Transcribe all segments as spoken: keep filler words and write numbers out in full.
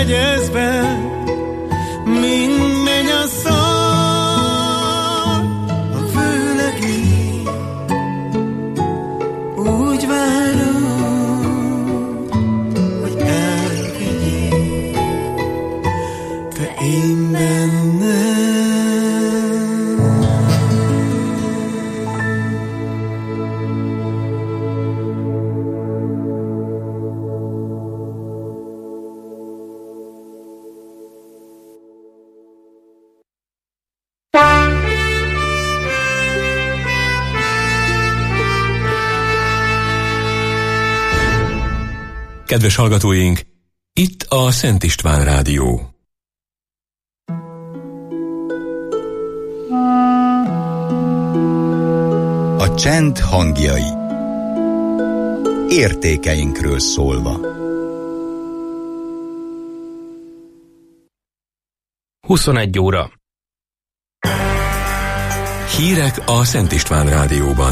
kegyezve, mint menyasszony a főlegény. Úgy várom, hogy elvegyél te én bennem. Kedves hallgatóink, itt a Szent István Rádió. A csend hangjai. Értékeinkről szólva. huszonegy óra. Hírek a Szent István Rádióban.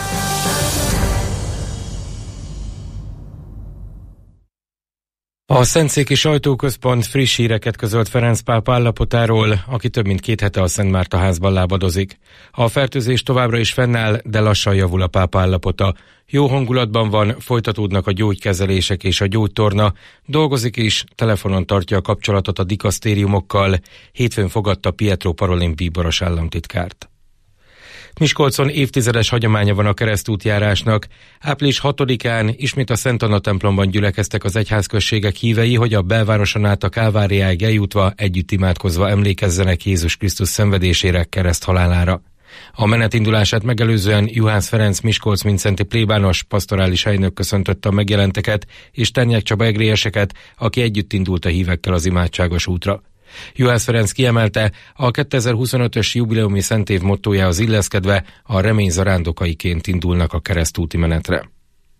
A Szentszéki Sajtóközpont friss híreket közölt Ferenc pápa állapotáról, aki több mint két hete a Szent Márta házban lábadozik. A fertőzés továbbra is fennáll, de lassan javul a pápa állapota. Jó hangulatban van, folytatódnak a gyógykezelések és a gyógytorna, dolgozik is, telefonon tartja a kapcsolatot a dikasztériumokkal. Hétfőn fogadta Pietro Parolin bíboros államtitkárt. Miskolcon évtizedes hagyománya van a keresztútjárásnak. április hatodikán ismét a Szent Anna templomban gyülekeztek az egyházközségek hívei, hogy a belvároson át a Kálváriáig eljutva, együtt imádkozva emlékezzenek Jézus Krisztus szenvedésére, kereszthalálára. A menet indulását megelőzően Juhász Ferenc Miskolc-Mincenti plébános pastorális helynök köszöntötte a megjelenteket, és Ternyák Csaba egrélyeseket, aki együtt indult a hívekkel az imádságos útra. Juhász Ferenc kiemelte, a kétezer-huszonötös jubileumi szentév mottójához illeszkedve a remény zarándokaiként indulnak a keresztúti menetre.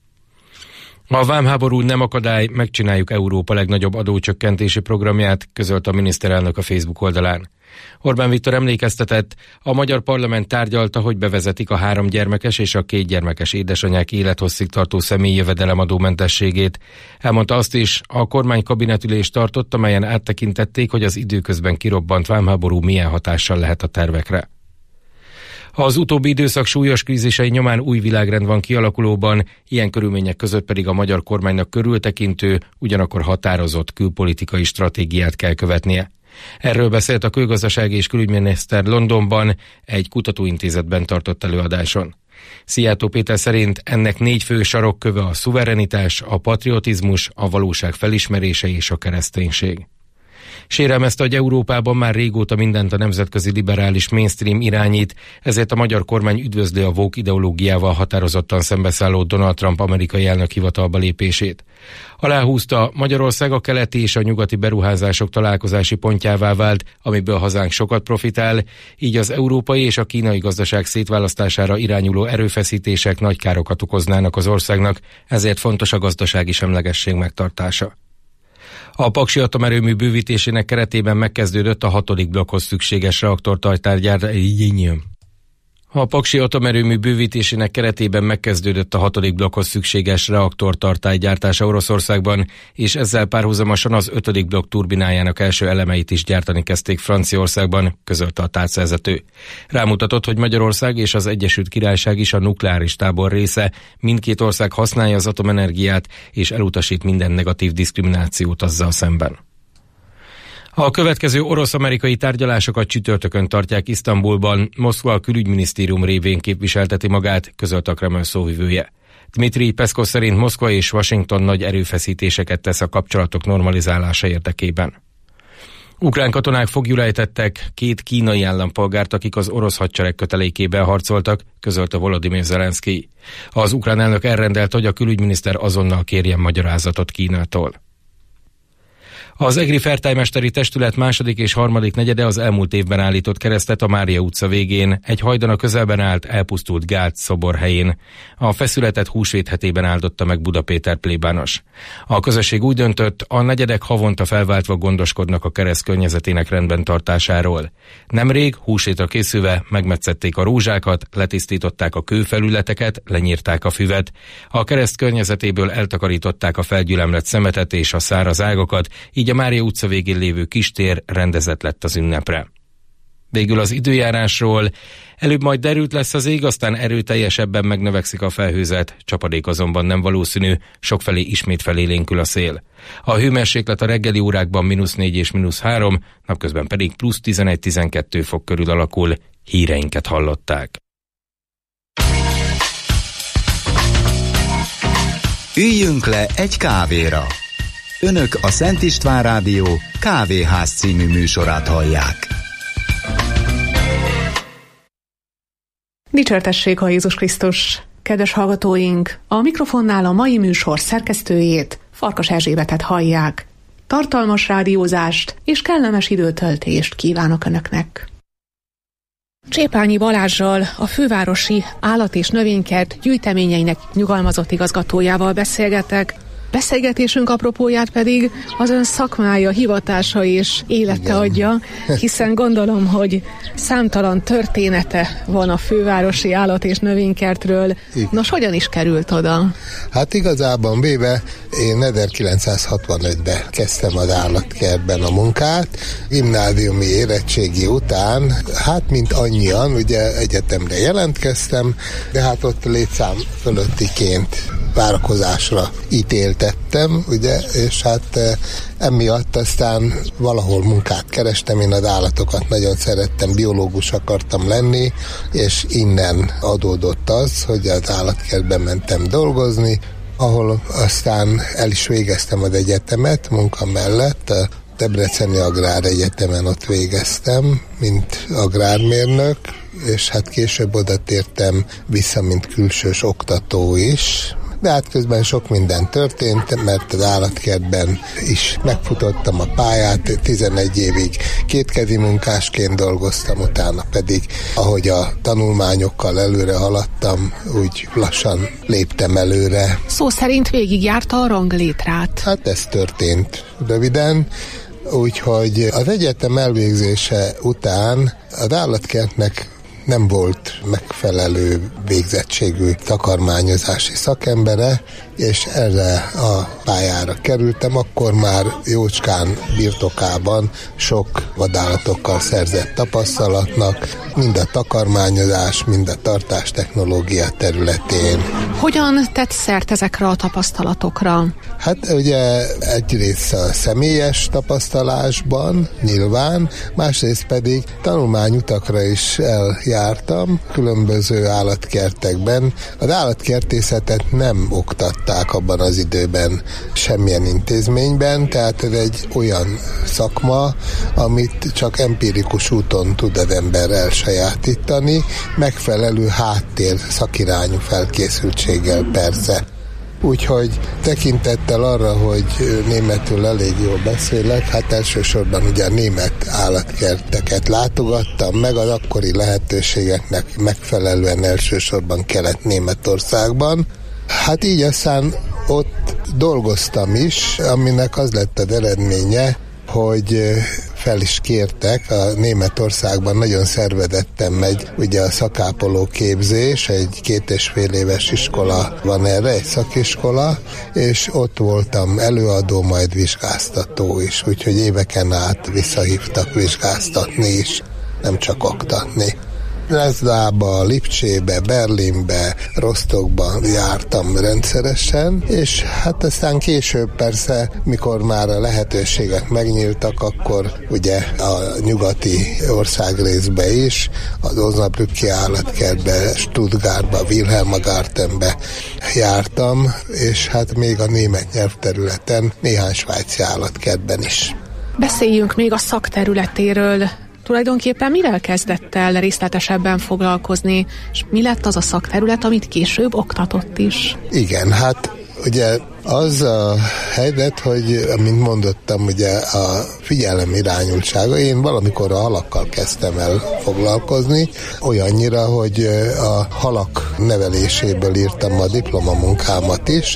A vámháború nem akadály, megcsináljuk Európa legnagyobb adócsökkentési programját, közölte a miniszterelnök a Facebook oldalán. Orbán Viktor emlékeztetett, a magyar parlament tárgyalta, hogy bevezetik a három gyermekes és a két gyermekes édesanyák élethosszig tartó személyi jövedelemadómentességét. Elmondta azt is, a kormány kabinetülést tartott, amelyen áttekintették, hogy az időközben kirobbant vámháború milyen hatással lehet a tervekre. Az utóbbi időszak súlyos krízisei nyomán új világrend van kialakulóban, ilyen körülmények között pedig a magyar kormánynak körültekintő, ugyanakkor határozott külpolitikai stratégiát kell követnie. Erről beszélt a külgazdasági és külügyminiszter Londonban egy kutatóintézetben tartott előadáson. Szijjártó Péter szerint ennek négy fő sarokköve a szuverenitás, a patriotizmus, a valóság felismerése és a kereszténység. Sérelmezte, hogy Európában már régóta mindent a nemzetközi liberális mainstream irányít, ezért a magyar kormány üdvözli a woke ideológiával határozottan szembeszálló Donald Trump amerikai elnök hivatalba lépését. Aláhúzta, Magyarország a keleti és a nyugati beruházások találkozási pontjává vált, amiből hazánk sokat profitál, így az európai és a kínai gazdaság szétválasztására irányuló erőfeszítések nagy károkat okoznának az országnak, ezért fontos a gazdasági semlegesség megtartása. A Paksi atomerőmű bővítésének keretében megkezdődött a hatodik blokkhoz szükséges reaktortartálygyártás. A Paksi atomerőmű bővítésének keretében megkezdődött a hatodik blokkhoz szükséges reaktortartálygyártása Oroszországban, és ezzel párhuzamosan az ötödik blokk turbinájának első elemeit is gyártani kezdték Franciaországban, közölte a tárcavezető. Rámutatott, hogy Magyarország és az Egyesült Királyság is a nukleáris tábor része, mindkét ország használja az atomenergiát, és elutasít minden negatív diszkriminációt azzal szemben. A következő orosz-amerikai tárgyalásokat csütörtökön tartják Isztambulban, Moszkva a külügyminisztérium révén képviselteti magát, közölte a Kreml szóvivője. Dmitrij Peszkov szerint Moszkva és Washington nagy erőfeszítéseket tesz a kapcsolatok normalizálása érdekében. Ukrán katonák foglyul ejtettek két kínai állampolgárt, akik az orosz hadsereg kötelékében harcoltak, közölte Volodymyr Zelenszkij. Az ukrán elnök elrendelte, hogy a külügyminiszter azonnal kérjen magyarázatot Kínától. Az egri fertájmesteri testület második és harmadik negyede az elmúlt évben állított keresztet a Mária utca végén, egy hajdan a közelben állt elpusztult Gát szobor helyén. A feszületet húsvét hetében áldotta meg Buda Péter plébános. A közösség úgy döntött, a negyedek havonta felváltva gondoskodnak a kereszt környezetének rendben tartásáról. Nemrég, húsvétra készülve megmetszették a rózsákat, letisztították a kőfelületeket, lenyírták a füvet. A kereszt környezetéből eltakarították a felgyülemlett szemetet és a száraz ágakat, így így a Mária utca végén lévő kistér rendezett lett az ünnepre. Végül az időjárásról: előbb majd derült lesz az ég, aztán erőteljesebben megnövekszik a felhőzet, csapadék azonban nem valószínű, sokfelé ismét felélénkül a szél. A hőmérséklet a reggeli órákban mínusz négy és mínusz három, napközben pedig plusz tizenegy-tizenkettő fok körül alakul. Híreinket hallották. Üljünk le egy kávéra. Önök a Szent István Rádió Kávéház című műsorát hallják. Dicsértessék a Jézus Krisztus! Kedves hallgatóink, a mikrofonnál a mai műsor szerkesztőjét, Farkas Erzsébetet hallják. Tartalmas rádiózást és kellemes időtöltést kívánok Önöknek! Csépányi Balázssal, a fővárosi állat- és növénykert gyűjteményeinek nyugalmazott igazgatójával beszélgetek. Beszélgetésünk apropóját pedig az ön szakmája, hivatása és élete Igen. adja, hiszen gondolom, hogy számtalan története van a fővárosi állat- és növénykertről. Igen. Nos, hogyan is került oda? Hát igazában véve én ezerkilencszázhatvanötben kezdtem az állatkertben a munkát, gimnáziumi érettségi után, hát mint annyian, ugye egyetemre jelentkeztem, de hát ott létszám fölöttiként várakozásra ítéltettem, ugye, és hát emiatt aztán valahol munkát kerestem, én az állatokat nagyon szerettem, biológus akartam lenni, és innen adódott az, hogy az állatkertben mentem dolgozni, ahol aztán el is végeztem az egyetemet munka mellett, a Debreceni Agrár Egyetemen ott végeztem, mint agrármérnök, és hát később oda tértem vissza, mint külsős oktató is. De hát közben sok minden történt, mert az állatkertben is megfutottam a pályát, tizenegy évig kétkezi munkásként dolgoztam, utána pedig, ahogy a tanulmányokkal előre haladtam, úgy lassan léptem előre. Szó szerint végigjárta a ranglétrát. Hát ez történt röviden, úgyhogy az egyetem elvégzése után az állatkertnek nem volt megfelelő végzettségű takarmányozási szakembere, és erre a pályára kerültem, akkor már jócskán birtokában sok vadállatokkal szerzett tapasztalatnak, mind a takarmányozás, mind a tartástechnológia területén. Hogyan tett szert ezekre a tapasztalatokra? Hát ugye egyrészt a személyes tapasztalásban nyilván, másrészt pedig tanulmányutakra is eljártam, különböző állatkertekben. Az állatkertészetet nem oktatták abban az időben semmilyen intézményben, tehát ez egy olyan szakma, amit csak empirikus úton tud az ember elsajátítani, megfelelő háttér szakirányú felkészültséggel persze. Úgyhogy tekintettel arra, hogy németül elég jól beszélek, hát elsősorban ugye a német állatkerteket látogattam, meg az akkori lehetőségeknek megfelelően elsősorban Kelet-Németországban. Hát így aztán ott dolgoztam is, aminek az lett az eredménye, hogy fel is kértek, a Németországban nagyon szervedetten megy ugye a szakápoló képzés, egy két és fél éves iskola van erre, egy szakiskola, és ott voltam előadó, majd vizsgáztató is, úgyhogy éveken át visszahívtak vizsgáztatni is, nem csak oktatni. Dresdába, Lipcsébe, Berlinbe, Rostokba jártam rendszeresen, és hát aztán később persze, mikor már a lehetőségek megnyíltak, akkor ugye a nyugati országrészbe is, az Osnabrücki állatkertbe, Stuttgartba, Wilhelmagartenbe jártam, és hát még a német nyelvterületen néhány svájci állatkertben is. Beszéljünk még a szakterületéről. Tulajdonképpen mivel kezdett el részletesebben foglalkozni, és mi lett az a szakterület, amit később oktatott is? Igen, hát ugye az a helyzet, hogy, amint mondottam, ugye a figyelem irányultsága, én valamikor a halakkal kezdtem el foglalkozni, olyannyira, hogy a halak neveléséből írtam a diplomamunkámat is,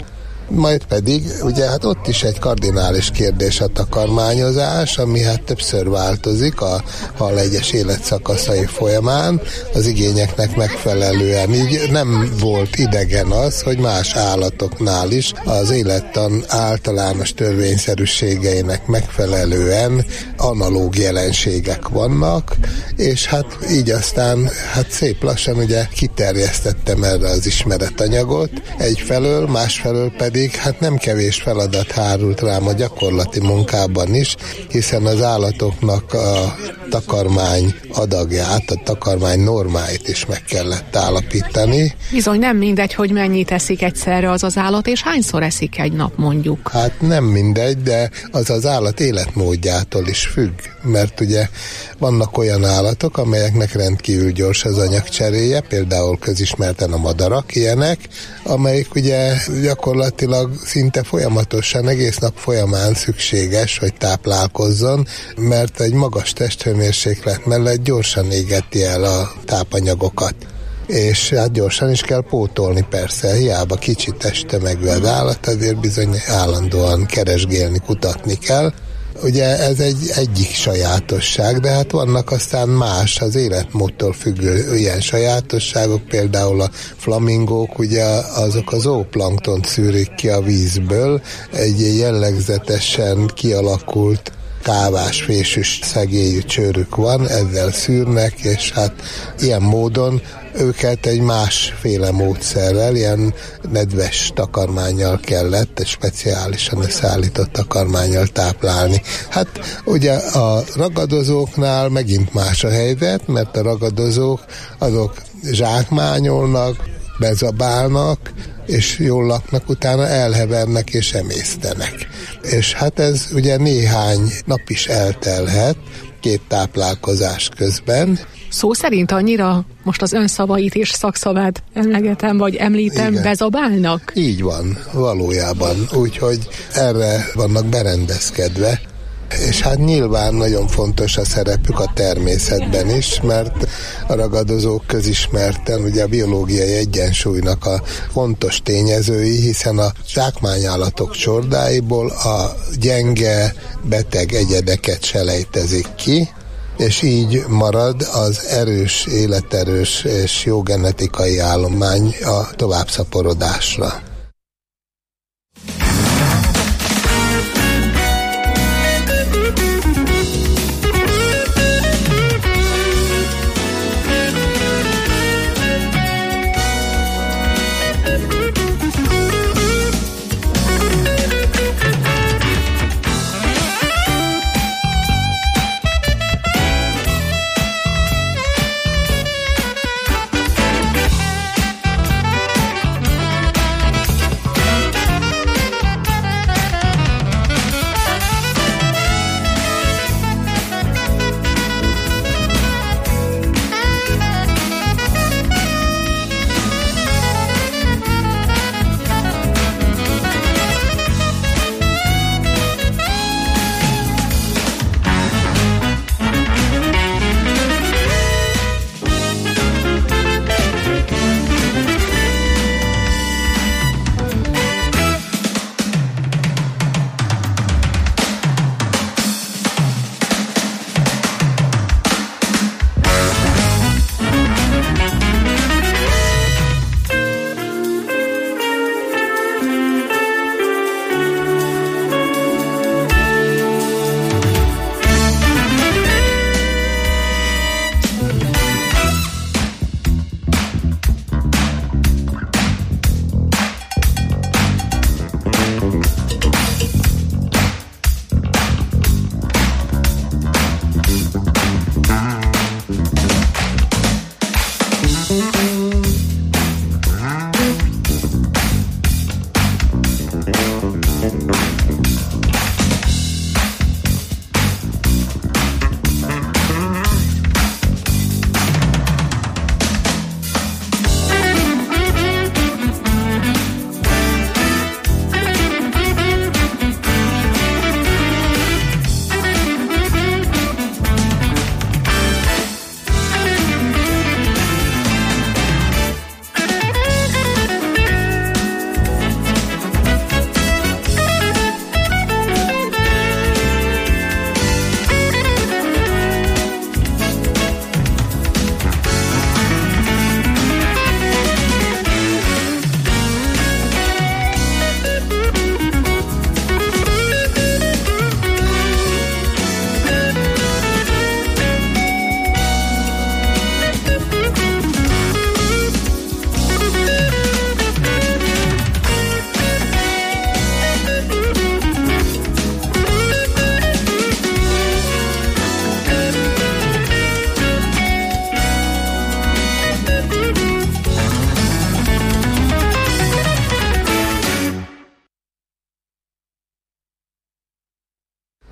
Majd pedig, ugye hát ott is egy kardinális kérdés a takarmányozás, ami hát többször változik a hal egyes életszakaszai folyamán, az igényeknek megfelelően. Így nem volt idegen az, hogy más állatoknál is az élettan általános törvényszerűségeinek megfelelően analóg jelenségek vannak, és hát így aztán hát szép lassan ugye kiterjesztettem erre az ismeretanyagot egyfelől, másfelől pedig hát nem kevés feladat hárult rám a gyakorlati munkában is, hiszen az állatoknak a takarmány adagját, a takarmány normáit is meg kellett állapítani. Bizony nem mindegy, hogy mennyit eszik egyszerre az az állat, és hányszor eszik egy nap mondjuk. Hát nem mindegy, de az az állat életmódjától is függ, mert ugye vannak olyan állatok, amelyeknek rendkívül gyors az anyagcseréje, például közismerten a madarak ilyenek, amelyik ugye gyakorlatilag szinte folyamatosan, egész nap folyamán szükséges, hogy táplálkozzon, mert egy magas testhőmérséklet mellett gyorsan égeti el a tápanyagokat. És hát gyorsan is kell pótolni persze, hiába kicsi testtömegű az állat, azért bizony állandóan keresgélni, kutatni kell. Ugye ez egy egyik sajátosság, de hát vannak aztán más, az életmódtól függő ilyen sajátosságok, például a flamingók, ugye azok az zooplanktont szűrik ki a vízből, egy jellegzetesen kialakult kávás, fésűs szegélyű csőrük van, ezzel szűrnek, és hát ilyen módon őket egy másféle módszerrel, ilyen nedves takarmánnyal kellett, egy speciálisan összeállított takarmánnyal táplálni. Hát ugye a ragadozóknál megint más a helyzet, mert a ragadozók azok zsákmányolnak, bezabálnak, és jól laknak, utána elhevernek és emésztenek. És hát ez ugye néhány nap is eltelhet két táplálkozás közben. Szó szerint annyira, most az ön szavait és szakszavát emlegetem, vagy említem, igen, bezabálnak? Így van, valójában. Úgyhogy erre vannak berendezkedve. És hát nyilván nagyon fontos a szerepük a természetben is, mert a ragadozók közismerten ugye a biológiai egyensúlynak a fontos tényezői, hiszen a zsákmányállatok csordáiból a gyenge, beteg egyedeket selejtezik ki, és így marad az erős, életerős és jó genetikai állomány a továbbszaporodásra.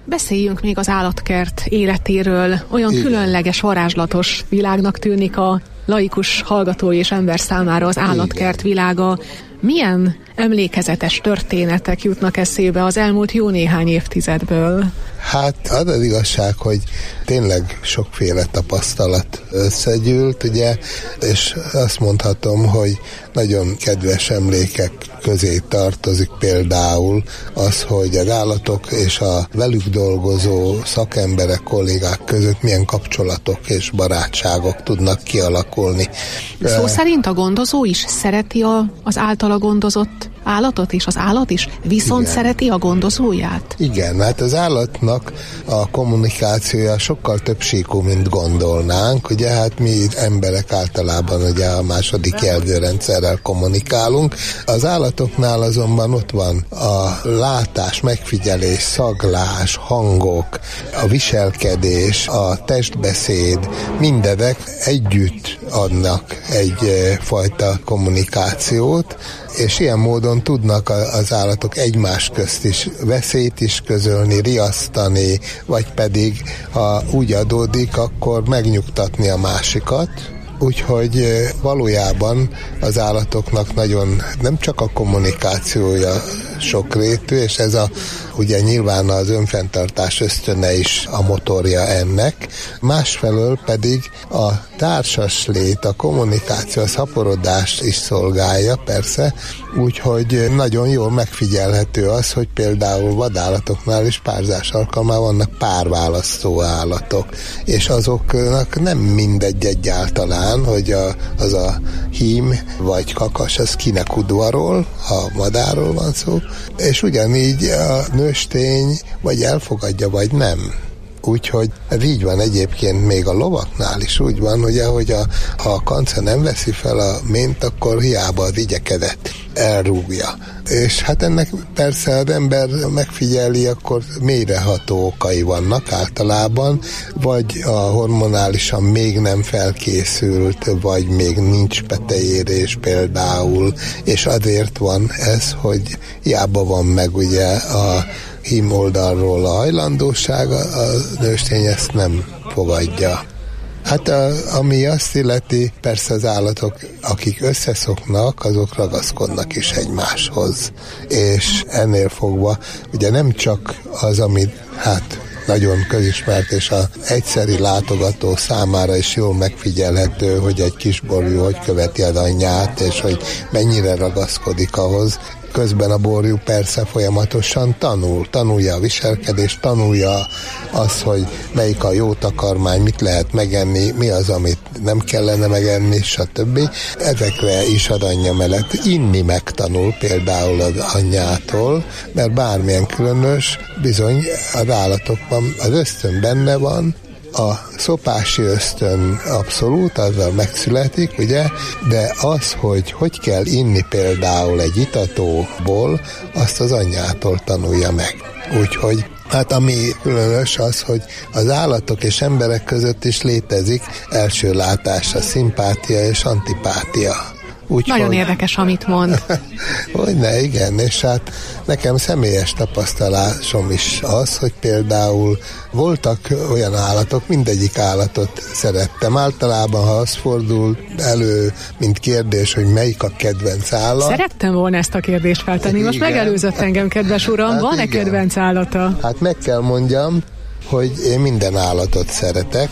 Beszéljünk még az állatkert életéről. Olyan Igen. különleges, varázslatos világnak tűnik a laikus hallgató és ember számára az állatkert Igen. világa. Milyen emlékezetes történetek jutnak eszébe az elmúlt jó néhány évtizedből? Hát az az igazság, hogy tényleg sokféle tapasztalat összegyűlt, ugye, és azt mondhatom, hogy nagyon kedves emlékek közé tartozik például az, hogy az állatok és a velük dolgozó szakemberek, kollégák között milyen kapcsolatok és barátságok tudnak kialakulni. Szó szerint a gondozó is szereti a, az általa gondozott állatot, és az állat is viszont Igen. szereti a gondozóját? Igen, hát az állatnak a kommunikációja sokkal több síkú, mint gondolnánk. Ugye hát mi emberek általában ugye a második jelzőrendszerrel kommunikálunk. Az állatoknál azonban ott van a látás, megfigyelés, szaglás, hangok, a viselkedés, a testbeszéd, mindezek együtt adnak egyfajta kommunikációt, és ilyen módon tudnak az állatok egymás közt is veszélyt is közölni, riasztani, vagy pedig, ha úgy adódik, akkor megnyugtatni a másikat. Úgyhogy valójában az állatoknak nagyon nem csak a kommunikációja sokrétű, és ez a, ugye nyilván az önfenntartás ösztöne is a motorja ennek, másfelől pedig a társas lét, a kommunikáció, a szaporodást is szolgálja, persze, úgyhogy nagyon jól megfigyelhető az, hogy például vadállatoknál is párzás alkalmával vannak párválasztó állatok, és azoknak nem mindegy egyáltalán, hogy a, az a hím vagy kakas, az kinek udvarol, ha madárról van szó, és ugyanígy a nőstény vagy elfogadja, vagy nem. Úgyhogy ez így van egyébként még a lovaknál is úgy van, hogy ahogy a, ha a kanca nem veszi fel a mént, akkor hiába az igyekezett elrúgja. És hát ennek persze az ember megfigyeli, akkor mélyreható okai vannak általában, vagy a hormonálisan még nem felkészült, vagy még nincs peteérés például, és azért van ez, hogy hiába van meg ugye a hím oldalról a hajlandóság, a nőstény ezt nem fogadja. Hát a, ami azt illeti, persze az állatok, akik összeszoknak, azok ragaszkodnak is egymáshoz. És ennél fogva, ugye nem csak az, amit hát nagyon közismert, és az egyszeri látogató számára is jól megfigyelhető, hogy egy kisborjú hogy követi az anyját, és hogy mennyire ragaszkodik ahhoz. Közben a borjú persze folyamatosan tanul, tanulja a viselkedést, tanulja az, hogy melyik a jó takarmány, mit lehet megenni, mi az, amit nem kellene megenni, stb. Ezekre is az anyja mellett inni megtanul például az anyjától, mert bármilyen különös, bizony az állatokban az ösztön benne van, a szopási ösztön abszolút, azzal megszületik, ugye, de az, hogy hogy kell inni például egy itatóból, azt az anyjától tanulja meg. Úgyhogy hát ami különös az, hogy az állatok és emberek között is létezik első látásra szimpátia és antipátia. Úgy, Nagyon hogy... érdekes, amit mond. Hogyne, igen, és hát nekem személyes tapasztalásom is az, hogy például voltak olyan állatok, mindegyik állatot szerettem. Általában, ha az fordul elő, mint kérdés, hogy melyik a kedvenc állat. Szerettem volna ezt a kérdést feltenni. Most igen. Megelőzött engem, kedves uram. Hát van-e igen. kedvenc állata? Hát meg kell mondjam, hogy én minden állatot szeretek,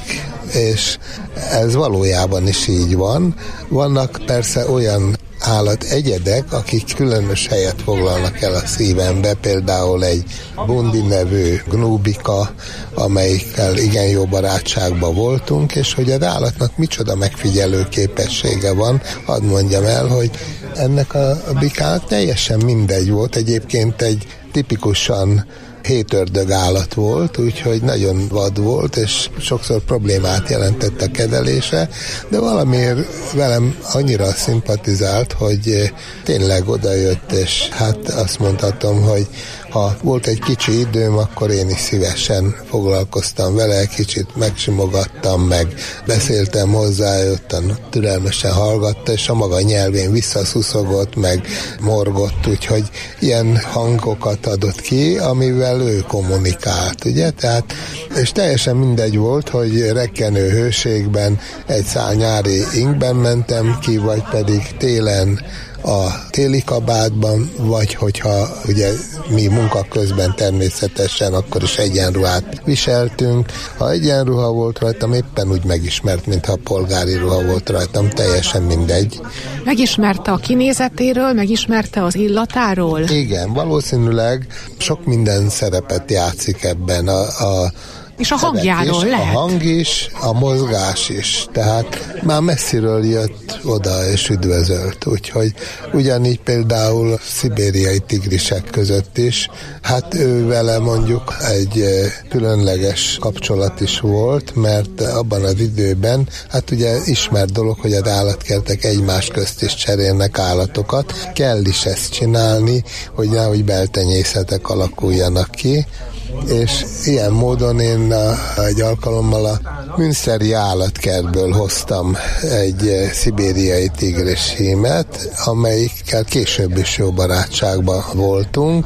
és ez valójában is így van. Vannak persze olyan állategyedek, akik különös helyet foglalnak el a szívembe, például egy Bundi nevű gnúbika, amelyikkel igen jó barátságban voltunk, és hogy az állatnak micsoda megfigyelő képessége van, hadd mondjam el, hogy ennek a bikának teljesen mindegy volt, egyébként egy tipikusan hétördög állat volt, úgyhogy nagyon vad volt, és sokszor problémát jelentett a kezelése, de valamiért velem annyira szimpatizált, hogy tényleg odajött, és hát azt mondhatom, hogy ha volt egy kicsi időm, akkor én is szívesen foglalkoztam vele, kicsit megsimogattam, meg beszéltem hozzá, ottan türelmesen hallgatta, és a maga nyelvén visszaszuszogott, meg morgott, úgyhogy ilyen hangokat adott ki, amivel ő kommunikált, ugye? Tehát, és teljesen mindegy volt, hogy rekkenő hőségben egy szál nyári ingben mentem ki, vagy pedig télen a téli kabátban, vagy hogyha ugye mi munka közben természetesen akkor is egyenruhát viseltünk. Ha egyenruha volt rajtam, éppen úgy megismert, mintha polgári ruha volt rajtam, teljesen mindegy. Megismerte a kinézetéről, megismerte az illatáról? Igen, valószínűleg sok minden szerepet játszik ebben a, a és a hangjáról is, lehet? A hang is, a mozgás is. Tehát már messziről jött oda és üdvözölt. Úgyhogy ugyanígy például szibériai tigrisek között is, hát ő vele mondjuk egy különleges kapcsolat is volt, mert abban az időben, hát ugye ismert dolog, hogy az állatkertek egymás közt is cserélnek állatokat. Kell is ezt csinálni, hogy nehogy beltenyészetek alakuljanak ki, és ilyen módon én a, egy alkalommal a münszeri állatkertből hoztam egy szibériai tigris hímet, amelyikkel később is jó barátságban voltunk.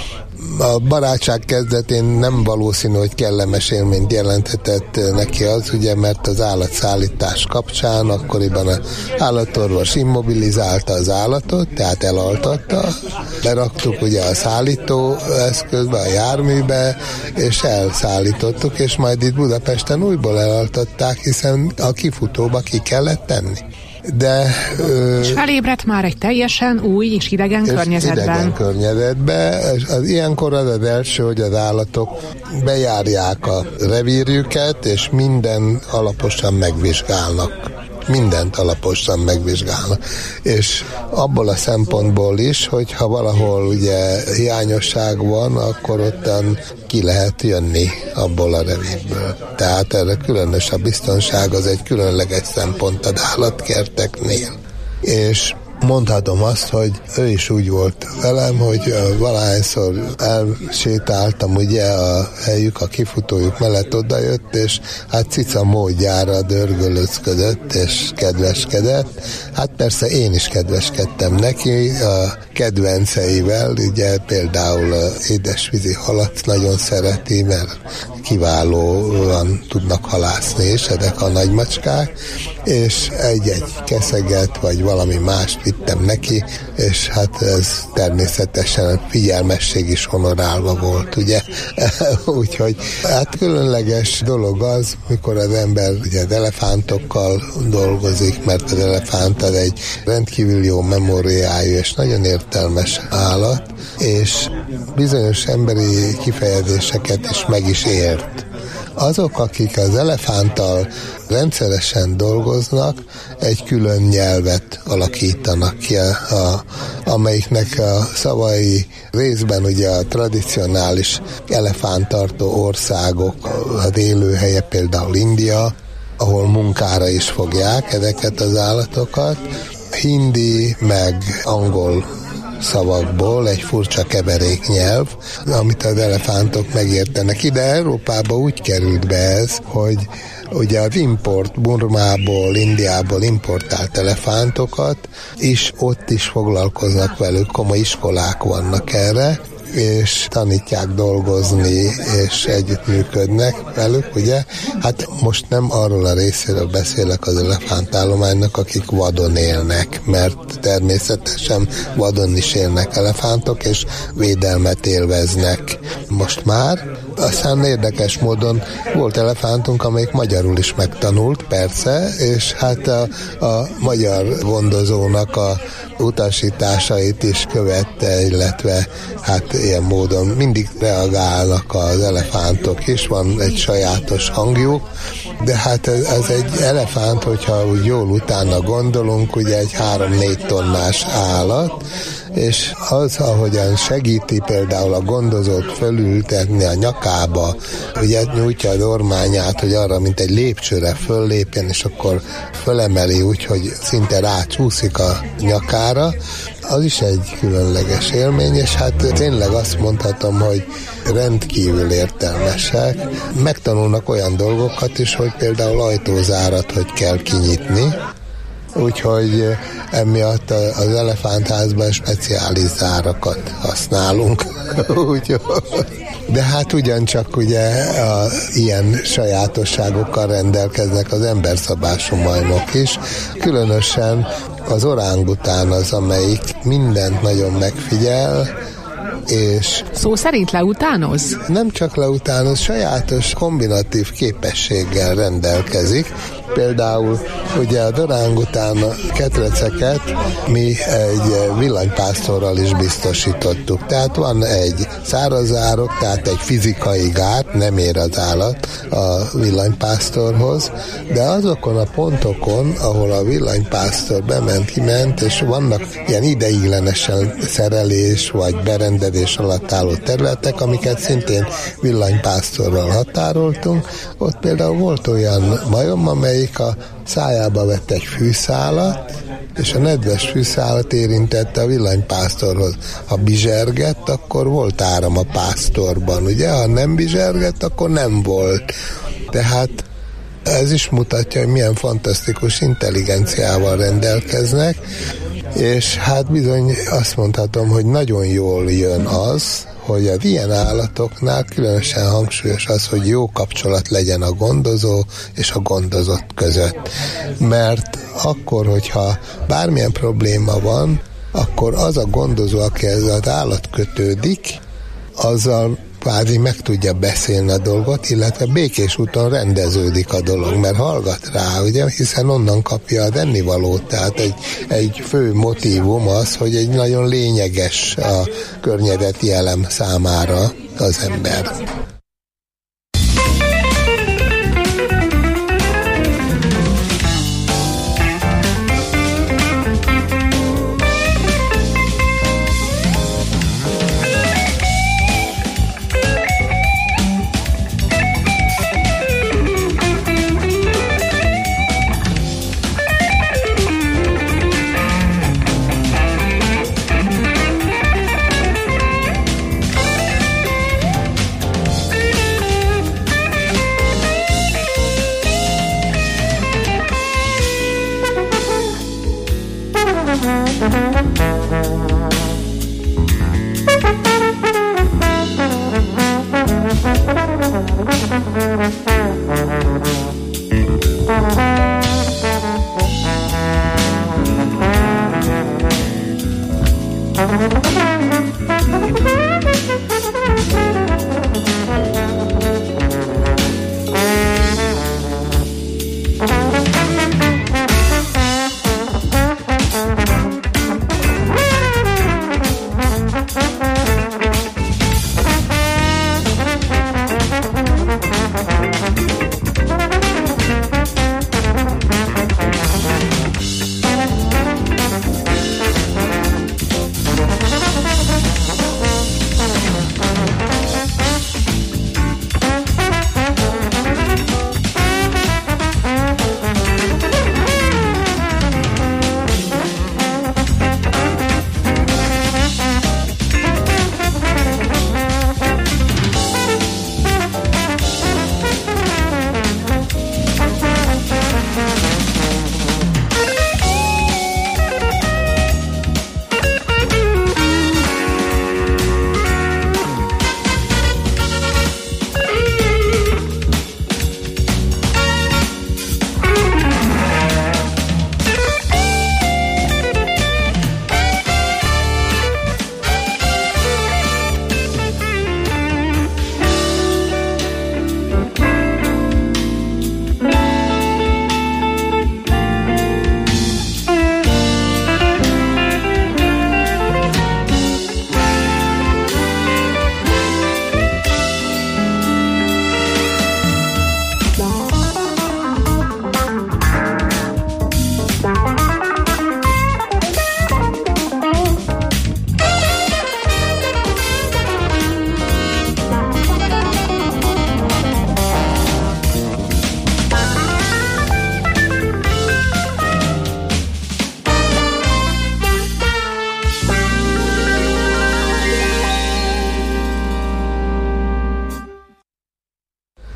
A barátság kezdetén nem valószínű, hogy kellemes élményt jelenthetett neki az, ugye, mert az állatszállítás kapcsán akkoriban az állatorvos immobilizálta az állatot, tehát elaltatta, beraktuk ugye a szállító eszközbe, a járműbe, és elszállítottuk, és majd itt Budapesten újból elaltatták, hiszen a kifutóba ki kellett tenni. De, és felébredt már egy teljesen új és idegen és környezetben. Idegen környezetben. Az ilyenkor az az első, hogy az állatok bejárják a revírjüket, és minden alaposan megvizsgálnak. Mindent alaposan megvizsgálnak. És abból a szempontból is, hogyha valahol ugye hiányosság van, akkor ottan ki lehet jönni abból a revírből. Tehát erre különös a biztonság, az egy különleges szempont az állatkerteknél. És mondhatom azt, hogy ő is úgy volt velem, hogy valahányszor elsétáltam ugye a helyük, a kifutójuk mellett odajött, és hát cica módjára dörgölöcködött és kedveskedett. Hát persze én is kedveskedtem neki a kedvenceivel, ugye például az édesvízi halat nagyon szereti, mert kiválóan tudnak halászni is ezek a nagymacskák, és egy-egy keszeget, vagy valami mást vittem neki, és hát ez természetesen figyelmesség is honorálva volt, ugye? Úgyhogy hát különleges dolog az, mikor az ember ugye az elefántokkal dolgozik, mert az elefánt az egy rendkívül jó memóriájú és nagyon értelmes állat, és bizonyos emberi kifejezéseket is meg is ért. Azok, akik az elefánttal rendszeresen dolgoznak, egy külön nyelvet alakítanak ki, a, a, amelyiknek a szavai részben ugye a tradicionális elefánttartó országok, az élőhelye például India, ahol munkára is fogják ezeket az állatokat, hindi meg angol szavakból egy furcsa keveréknyelv, amit az elefántok megértenek. Ide Európába úgy került be ez, hogy ugye az import Burmából, Indiából importált elefántokat, és ott is foglalkoznak velük, komoly iskolák vannak erre, és tanítják dolgozni, és együttműködnek velük, ugye? Hát most nem arról a részéről beszélek az elefántállománynak, akik vadon élnek, mert természetesen vadon is élnek elefántok, és védelmet élveznek most már. Aztán érdekes módon volt elefántunk, amelyik magyarul is megtanult, persze, és hát a, a magyar gondozónak a utasításait is követte, illetve hát ilyen módon mindig reagálnak az elefántok is, van egy sajátos hangjuk, de hát ez, ez egy elefánt, hogyha úgy jól utána gondolunk, ugye egy három-négy tonnás állat, és az, ahogyan segíti például a gondozót fölültetni a nyakába, ugye nyújtja a ormányát, hogy arra, mint egy lépcsőre föllépjen, és akkor fölemeli úgy, hogy szinte rácsúszik a nyakára, az is egy különleges élmény, és hát tényleg azt mondhatom, hogy rendkívül értelmesek. Megtanulnak olyan dolgokat is, hogy például ajtózárat, hogy kell kinyitni, úgyhogy emiatt az elefántházban speciális zárakat használunk. Úgyhogy, de hát ugyancsak ugye a, ilyen sajátosságokkal rendelkeznek az emberszabású majmok is. Különösen az orángután az, amelyik mindent nagyon megfigyel, és szó szerint leutánoz? Nem csak leutánoz, sajátos kombinatív képességgel rendelkezik. Például ugye a orángután ketreceket mi egy villanypásztorral is biztosítottuk. Tehát van egy szárazárok, tehát egy fizikai gát, nem ér az állat a villanypásztorhoz, de azokon a pontokon, ahol a villanypásztor bement, kiment, és vannak ilyen ideiglenesen szerelés vagy berendezés alatt álló területek, amiket szintén villanypásztorral határoltunk, ott például volt olyan majom, amely a szájába vett egy fűszálat, és a nedves fűszálat érintette a villanypásztorhoz. Ha bizsergett, akkor volt áram a pásztorban, ugye? Ha nem bizsergett, akkor nem volt. Tehát ez is mutatja, hogy milyen fantasztikus intelligenciával rendelkeznek, és hát bizony azt mondhatom, hogy nagyon jól jön az, hogy az ilyen állatoknál különösen hangsúlyos az, hogy jó kapcsolat legyen a gondozó és a gondozott között. Mert akkor, hogyha bármilyen probléma van, akkor az a gondozó, aki ez az állat kötődik, azzal kvázi meg tudja beszélni a dolgot, illetve békés úton rendeződik a dolog, mert hallgat rá, ugye, hiszen onnan kapja az ennivalót, tehát egy, egy fő motívum az, hogy egy nagyon lényeges a környezeti elem számára az ember.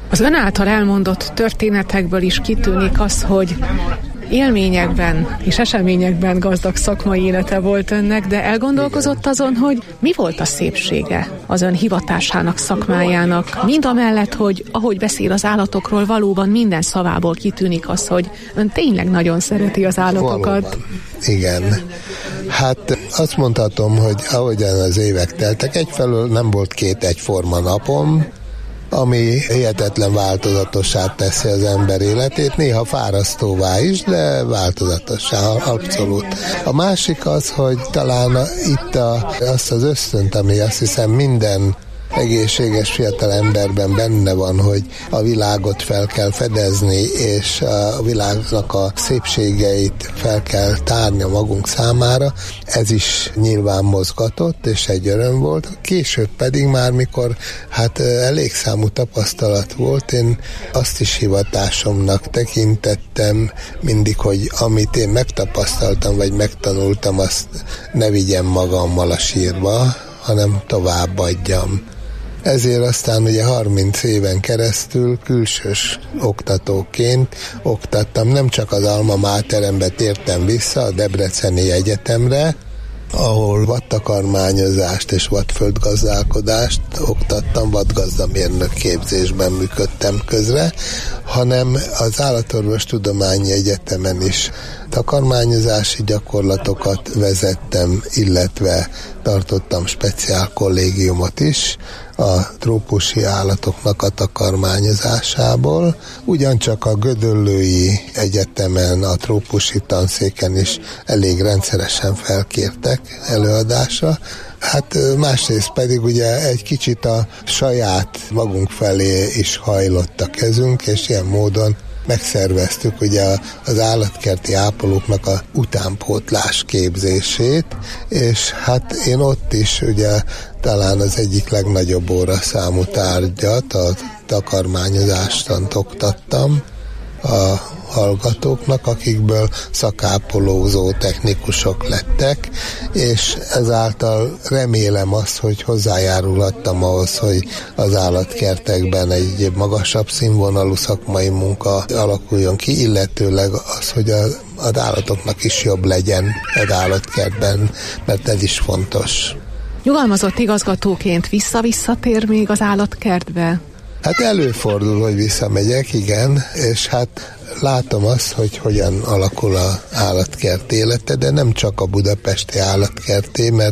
Az ön által elmondott történetekből is kitűnik az, hogy élményekben és eseményekben gazdag szakmai élete volt önnek, de elgondolkozott azon, hogy mi volt a szépsége az ön hivatásának, szakmájának, mind a mellett, hogy ahogy beszél az állatokról, valóban minden szavából kitűnik az, hogy ön tényleg nagyon szereti az állatokat. Valóban. Igen. Hát azt mondhatom, hogy ahogyan az évek teltek, egyfelől nem volt két egyforma napom, ami hihetetlen változatossá teszi az ember életét, néha fárasztóvá is, de változatossá, abszolút. A másik az, hogy talán a, itt a, azt az ösztönt, ami azt hiszem minden egészséges fiatal emberben benne van, hogy a világot fel kell fedezni, és a világnak a szépségeit fel kell tárni a magunk számára. Ez is nyilván mozgatott, és egy öröm volt. Később pedig már, mikor hát elég számú tapasztalat volt, én azt is hivatásomnak tekintettem mindig, hogy amit én megtapasztaltam, vagy megtanultam, azt ne vigyem magammal a sírba, hanem továbbadjam. Ezért aztán ugye harminc éven keresztül külsős oktatóként oktattam, nem csak az Alma Máterembe tértem vissza, a Debreceni Egyetemre, ahol vadtakarmányozást és vadföldgazdálkodást oktattam, vadgazdamérnök képzésben működtem közre, hanem az Állatorvostudományi Egyetemen is takarmányozási gyakorlatokat vezettem, illetve tartottam speciál kollégiumot is a trópusi állatoknak a takarmányozásából. Ugyancsak a Gödöllői Egyetemen, a trópusi tanszéken is elég rendszeresen felkértek előadásra. Hát másrészt pedig ugye egy kicsit a saját magunk felé is hajlott a kezünk, és ilyen módon megszerveztük ugye az állatkerti ápolóknak a utánpótlás képzését, és hát én ott is ugye talán az egyik legnagyobb óraszámú tárgyat, a takarmányozástant oktattam a hallgatóknak, akikből szakápolózó technikusok lettek, és ezáltal remélem azt, hogy hozzájárulhattam ahhoz, hogy az állatkertekben egy magasabb színvonalú szakmai munka alakuljon ki, illetőleg az, hogy a, az állatoknak is jobb legyen az állatkertben, mert ez is fontos. Nyugalmazott igazgatóként vissza-visszatér még az állatkertbe? Hát előfordul, hogy visszamegyek, igen, és hát látom azt, hogy hogyan alakul az állatkert élete, de nem csak a budapesti állatkerté, mert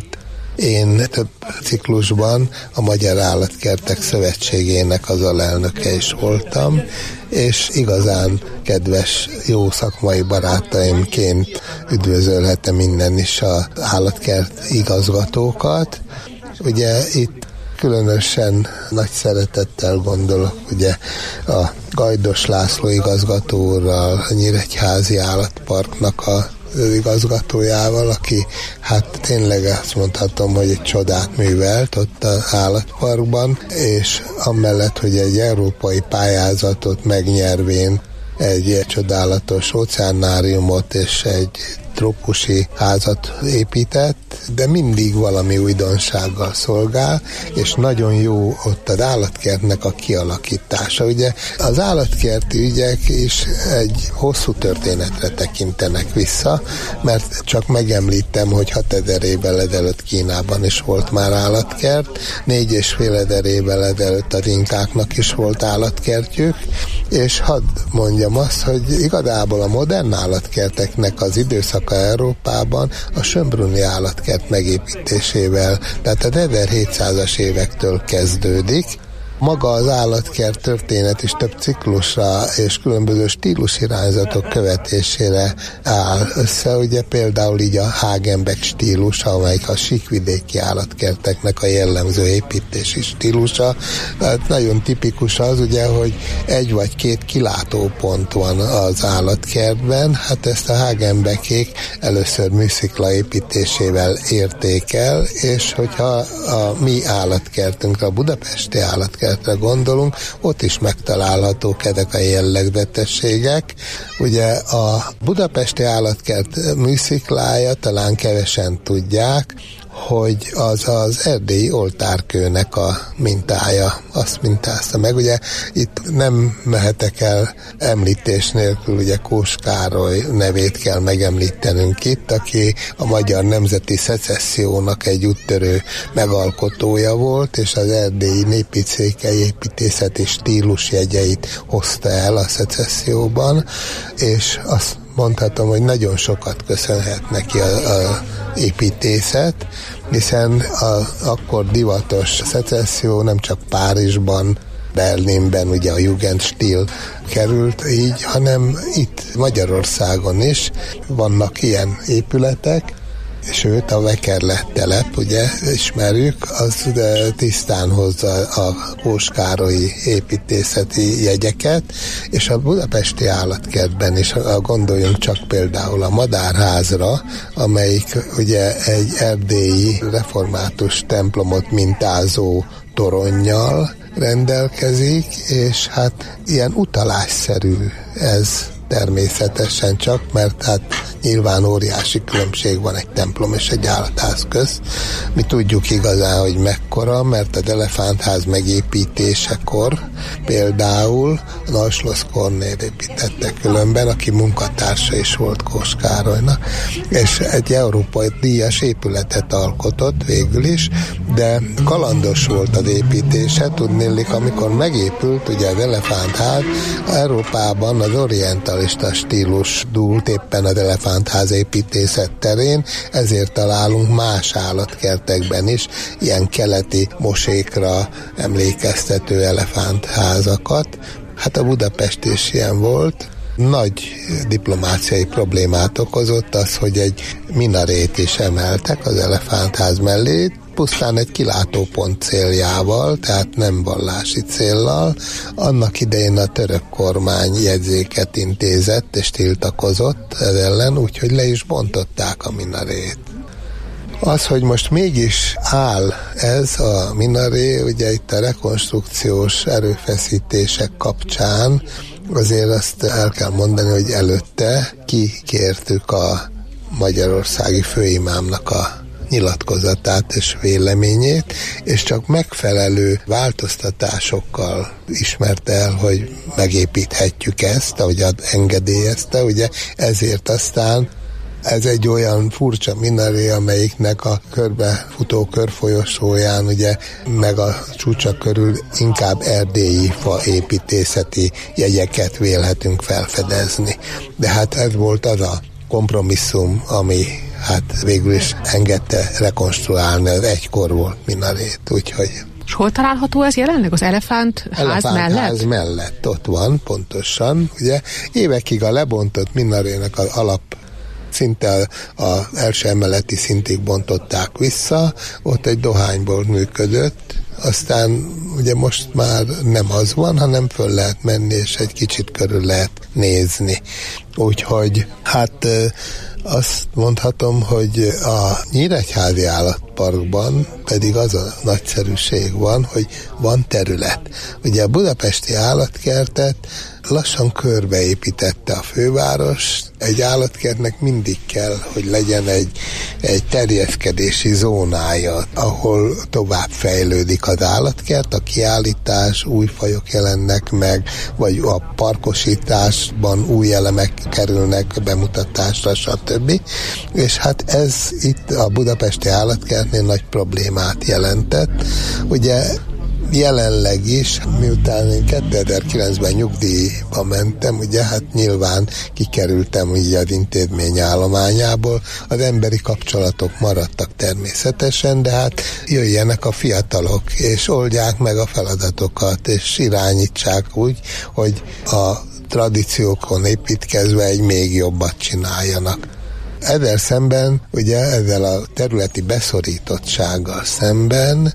én több ciklusban a Magyar Állatkertek Szövetségének az alelnöke is voltam, és igazán kedves, jó szakmai barátaimként üdvözölhetem innen is az állatkert igazgatókat. Ugye itt különösen nagy szeretettel gondolok ugye a Gajdos László igazgató úrral, a Nyíregyházi Állatparknak a igazgatójával, aki hát tényleg azt mondhatom, hogy egy csodát művelt ott az állatparkban, és amellett, hogy egy európai pályázatot megnyervén egy csodálatos óceánáriumot és egy trópusi házat épített, de mindig valami újdonsággal szolgál, és nagyon jó ott az állatkertnek a kialakítása. Ugye az állatkerti ügyek is egy hosszú történetre tekintenek vissza, mert csak megemlítem, hogy hatezer évvel ezelőtt Kínában is volt már állatkert, négy és fél ezer évvel ezelőtt az inkáknak is volt állatkertjük, és hadd mondjam azt, hogy igazából a modern állatkerteknek az időszaka Európában a Schönbrunni állatkert megépítésével, tehát az ezerhétszázas évektől kezdődik. Maga az állatkert történet is több ciklusra és különböző stílusirányzatok követésére áll össze, ugye például így a Hagenbeck stílusa, amelyik a síkvidéki állatkerteknek a jellemző építési stílusa. Tehát nagyon tipikus az ugye, hogy egy vagy két kilátópont van az állatkertben, hát ezt a Hagenbeckék először műszikla építésével érték el, és hogyha a mi állatkertünkre, a budapesti állatkertünkre gondolunk, ott is megtalálhatók ezek a jellegzetességek. Ugye a budapesti állatkert műsziklája, talán kevesen tudják, hogy az az erdélyi oltárkőnek a mintája, azt mintázta meg. Ugye itt nem mehetek el említés nélkül, ugye Kós Károly nevét kell megemlítenünk itt, aki a magyar nemzeti szecessziónak egy úttörő megalkotója volt, és az erdélyi népicékei építészeti stílusjegyeit hozta el a szecesszióban, és azt mondhatom, hogy nagyon sokat köszönhet neki a, a építészet, hiszen a akkor divatos szecesszió nem csak Párizsban, Berlinben ugye a Jugendstil került így, hanem itt Magyarországon is vannak ilyen épületek, sőt a Vekerle telep, ugye, ismerjük, az tisztán hozza a Kós Károlyi építészeti jegyeket, és a budapesti állatkertben is gondoljunk csak például a Madárházra, amelyik ugye egy erdélyi református templomot mintázó toronnyal rendelkezik, és hát ilyen utalásszerű ez természetesen csak, mert hát nyilván óriási különbség van egy templom és egy állatház közt. Mi tudjuk igazán, hogy mekkora, mert az elefántház megépítésekor például Nagyszlosz Kornél építette különben, aki munkatársa is volt Kós Károlynak, és egy európai díjas épületet alkotott végül is, de kalandos volt az építése, tudnélik, amikor megépült ugye az elefántház, Európában az orientalista stílus dúlt éppen az elefántház építészet terén, ezért találunk más állatkertekben is ilyen keleti mosékra emlékeztető elefántházakat. Hát a Budapest is ilyen volt. Nagy diplomáciai problémát okozott az, hogy egy minarét is emeltek az elefántház mellé, pusztán egy kilátópont céljával, tehát nem vallási céllal. Annak idején a török kormány jegyzéket intézett és tiltakozott ez ellen, úgyhogy le is bontották a minarét. Az, hogy most mégis áll ez a minaré, ugye itt a rekonstrukciós erőfeszítések kapcsán, azért azt el kell mondani, hogy előtte kikértük a magyarországi főimámnak a nyilatkozatát és véleményét, és csak megfelelő változtatásokkal ismerte el, hogy megépíthetjük ezt, ahogy engedélyezte, ugye ezért aztán ez egy olyan furcsa minaré, amelyiknek a körbefutó körfolyosóján, ugye, meg a csúcsa körül inkább erdélyi fa építészeti jegyeket vélhetünk felfedezni. De hát ez volt az a kompromisszum, ami hát végül is engedte rekonstruálni az egykor volt minarét, úgyhogy... És hol található ez jelenleg? Az elefántház elefántház mellett? mellett, ott van, pontosan, ugye évekig a lebontott minarének az alap szinte az első emeleti szintig bontották vissza, ott egy dohányból működött, aztán ugye most már nem az van, hanem föl lehet menni, és egy kicsit körül lehet nézni. Úgyhogy hát azt mondhatom, hogy a Nyíregyházi Állatparkban pedig az a nagyszerűség van, hogy van terület. Ugye a budapesti állatkertet lassan körbeépítette a főváros. Egy állatkertnek mindig kell, hogy legyen egy, egy terjeszkedési zónája, ahol tovább fejlődik az állatkert, a kiállítás, új fajok jelennek meg, vagy a parkosításban új elemek kerülnek bemutatásra, stb. És hát ez itt a budapesti állatkertnél nagy problémát jelentett. Ugye jelenleg is, miután én kétezer-kilencben nyugdíjba mentem, ugye hát nyilván kikerültem ugye az intézmény állományából, az emberi kapcsolatok maradtak természetesen, de hát jöjjenek a fiatalok, és oldják meg a feladatokat, és irányítsák úgy, hogy a tradíciókon építkezve egy még jobbat csináljanak. Ezzel szemben, ugye ezzel a területi beszorítottsággal szemben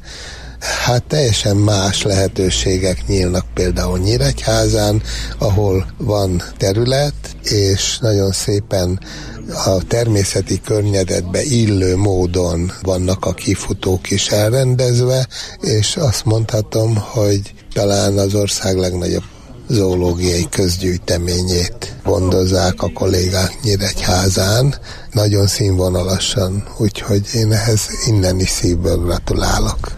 hát teljesen más lehetőségek nyílnak például Nyíregyházán, ahol van terület, és nagyon szépen a természeti környezetbe illő módon vannak a kifutók is elrendezve, és azt mondhatom, hogy talán az ország legnagyobb zoológiai közgyűjteményét gondozzák a kollégák Nyíregyházán, nagyon színvonalasan, úgyhogy én ehhez innen is szívből gratulálok.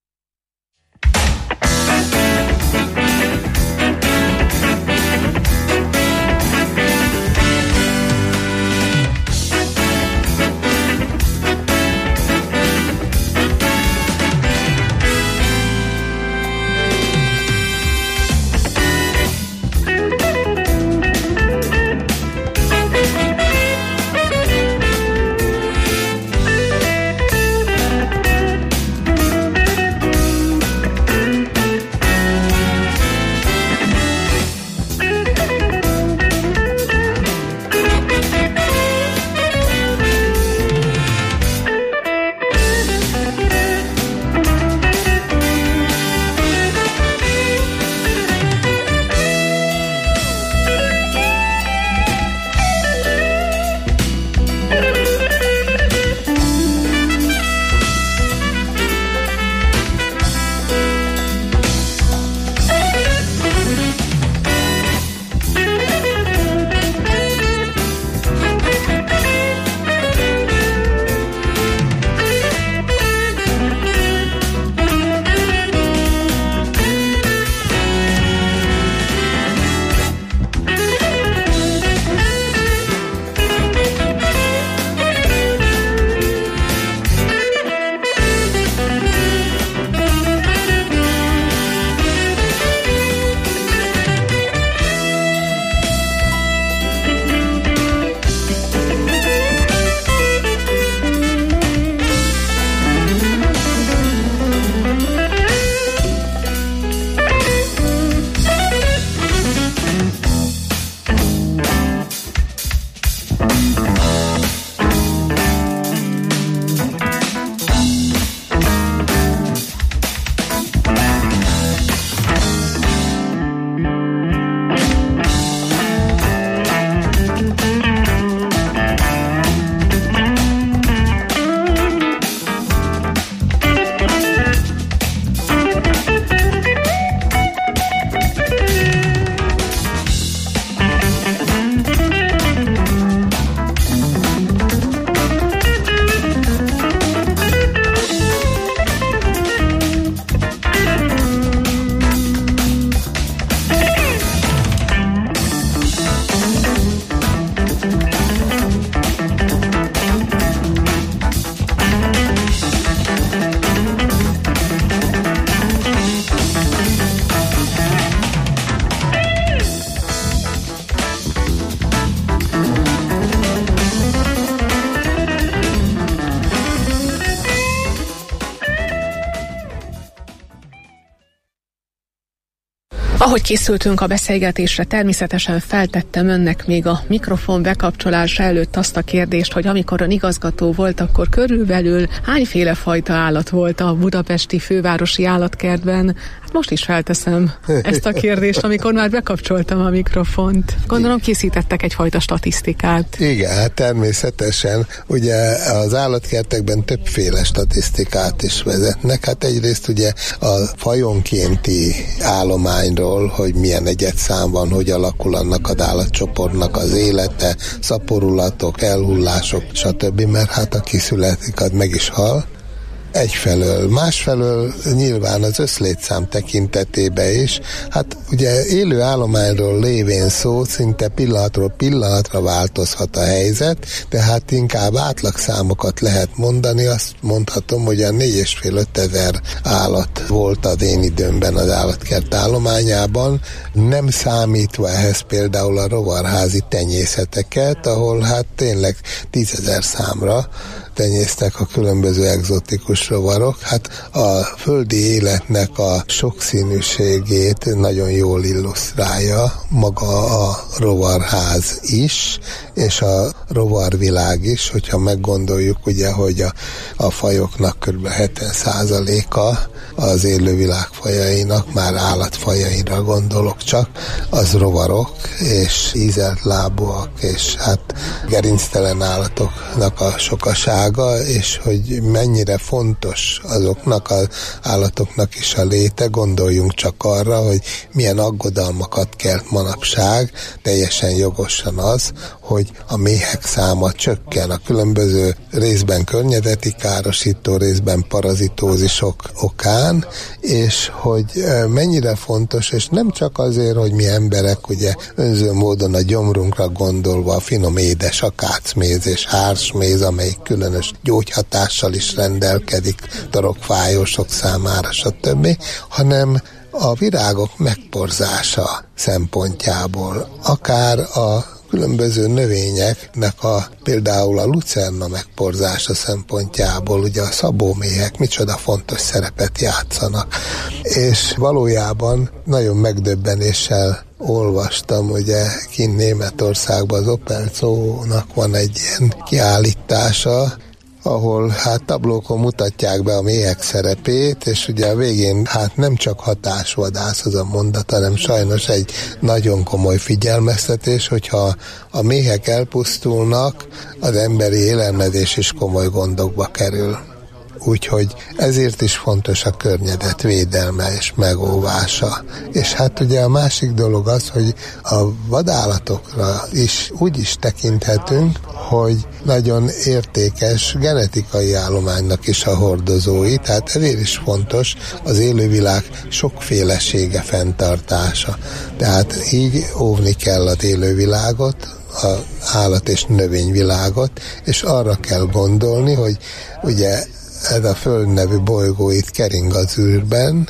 Ahogy készültünk a beszélgetésre, természetesen feltettem önnek még a mikrofon bekapcsolása előtt azt a kérdést, hogy amikor ön igazgató volt, akkor körülbelül hányféle fajta állat volt a budapesti fővárosi állatkertben? Hát most is felteszem ezt a kérdést, amikor már bekapcsoltam a mikrofont. Gondolom készítettek egyfajta statisztikát. Igen, hát természetesen. Ugye az állatkertekben többféle statisztikát is vezetnek. Hát egyrészt ugye a fajonkénti állományról, hogy milyen egyedszám van, hogy alakul annak az állatcsoportnak az élete, szaporulatok, elhullások, stb. Mert hát aki születik, az meg is hal. Egyfelől. Másfelől nyilván az összlétszám tekintetében is, hát ugye élő állományról lévén szó, szinte pillanatról pillanatra változhat a helyzet, tehát inkább átlagszámokat lehet mondani, azt mondhatom, hogy a négy és fél öt ezer állat volt az én időmben az állatkert állományában, nem számítva ehhez például a rovarházi tenyészeteket, ahol hát tényleg tízezer számra tenyésztek a különböző egzotikus rovarok. Hát a földi életnek a sokszínűségét nagyon jól illusztrálja maga a rovarház is, és a rovarvilág is, hogyha meggondoljuk, ugye, hogy a, a fajoknak kb. hetven százaléka az élővilág fajainak, már állatfajaira gondolok csak, az rovarok, és ízelt lábúak, és hát gerinctelen állatoknak a sokaság, világa, és hogy mennyire fontos azoknak az állatoknak is a léte. Gondoljunk csak arra, hogy milyen aggodalmakat kelt manapság, teljesen jogosan az, hogy a méhek száma csökken a különböző részben környezeti károsító, részben parazitózisok okán, és hogy mennyire fontos, és nem csak azért, hogy mi emberek ugye önző módon a gyomrunkra gondolva a finom édes akácméz és hársméz, amelyik különös gyógyhatással is rendelkezik torokfájósok számára, stb., hanem a virágok megporzása szempontjából, akár a különböző növényeknek a, például a lucerna megporzása szempontjából, ugye a szabóméhek micsoda fontos szerepet játszanak. És valójában nagyon megdöbbenéssel olvastam, ugye kint Németországban az Opel Zoo-nak van egy ilyen kiállítása, ahol hát tablókon mutatják be a méhek szerepét, és ugye a végén hát nem csak hatásvadász az a mondat, hanem sajnos egy nagyon komoly figyelmeztetés, hogyha a méhek elpusztulnak, az emberi élelmezés is komoly gondokba kerül. Úgyhogy ezért is fontos a környezet védelme és megóvása. És hát ugye a másik dolog az, hogy a vadállatokra is úgy is tekinthetünk, hogy nagyon értékes genetikai állománynak is a hordozói, tehát ezért is fontos az élővilág sokfélesége fenntartása. Tehát így óvni kell az élővilágot, az állat- és növényvilágot, és arra kell gondolni, hogy ugye ez a Föld nevű bolygó itt kering az űrben,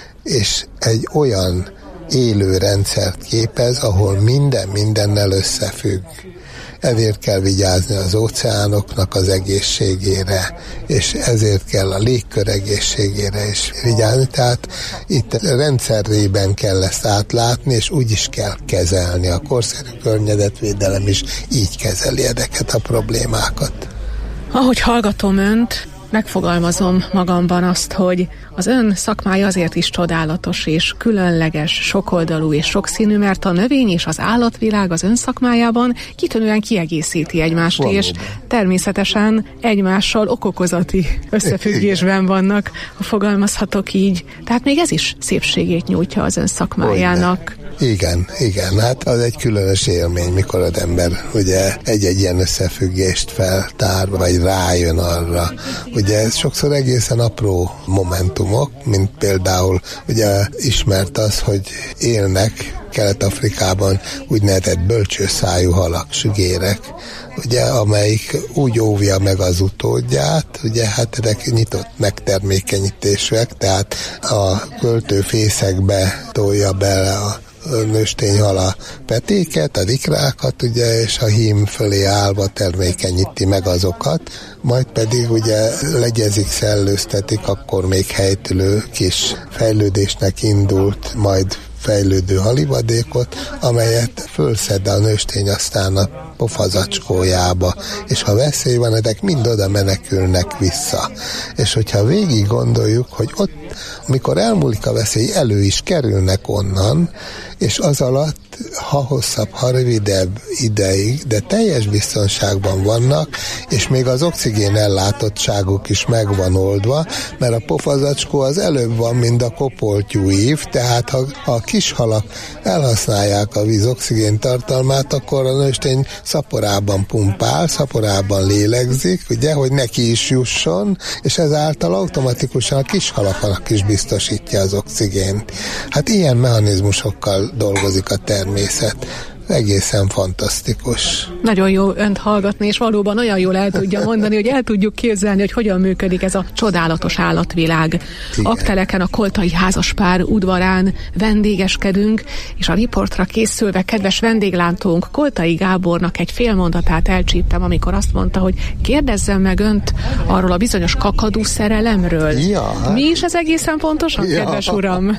és egy olyan élő rendszert képez, ahol minden mindennel összefügg. Ezért kell vigyázni az óceánoknak az egészségére, és ezért kell a légkör egészségére is vigyázni. Tehát itt rendszerében kell ezt átlátni, és úgy is kell kezelni. A korszerű környezetvédelem is így kezeli ezeket a problémákat. Ahogy hallgatom önt, megfogalmazom magamban azt, hogy az ön szakmája azért is csodálatos és különleges, sokoldalú és sokszínű, mert a növény és az állatvilág az ön szakmájában kitűnően kiegészíti egymást, valóban. És természetesen egymással okokozati összefüggésben vannak, ha fogalmazhatok így. Tehát még ez is szépségét nyújtja az ön szakmájának. Igen, igen, hát az egy különös élmény, mikor az ember ugye egy-egy ilyen összefüggést feltár, vagy rájön arra. Ugye ez sokszor egészen apró momentumok, mint például ugye ismert az, hogy élnek Kelet-Afrikában úgynevezett bölcsőszájú halak, sügérek, ugye, amelyik úgy óvja meg az utódját, ugye hát ezek nyitott megtermékenyítésűek, tehát a költőfészekbe tolja bele a nőstényhal a petéket, az ikrákat, ugye, és a hím fölé állva termékenyíti meg azokat, majd pedig ugye legyezik, szellőztetik, akkor még helytülő kis fejlődésnek indult, majd fejlődő halivadékot, amelyet fölszed a nőstény aztán a pofazacskójába, és ha veszély van, ezek mind oda menekülnek vissza. És hogyha végig gondoljuk, hogy ott, amikor elmúlik a veszély, elő is kerülnek onnan, és az alatt, ha hosszabb, ha rövidebb ideig, de teljes biztonságban vannak, és még az oxigén ellátottságuk is meg van oldva, mert a pofazacskó az előbb van, mint a kopoltyú ív, tehát ha a kishalak elhasználják a víz oxigén tartalmát, akkor a nőstény szaporában pumpál, szaporában lélegzik, ugye, hogy neki is jusson, és ezáltal automatikusan a kishalaknak is biztosítja az oxigént. Hát ilyen mechanizmusokkal dolgozik a természet. Egészen fantasztikus. Nagyon jó önt hallgatni, és valóban olyan jól el tudja mondani, hogy el tudjuk képzelni, hogy hogyan működik ez a csodálatos állatvilág. Igen. Akteleken a koltai házaspár udvarán vendégeskedünk, és a riportra készülve kedves vendéglátónk Koltai Gábornak egy fél mondatát elcsíptem, amikor azt mondta, hogy kérdezzem meg önt arról a bizonyos kakadú szerelemről. Ja, hát... Mi is ez egészen pontosan, ja. Kedves uram?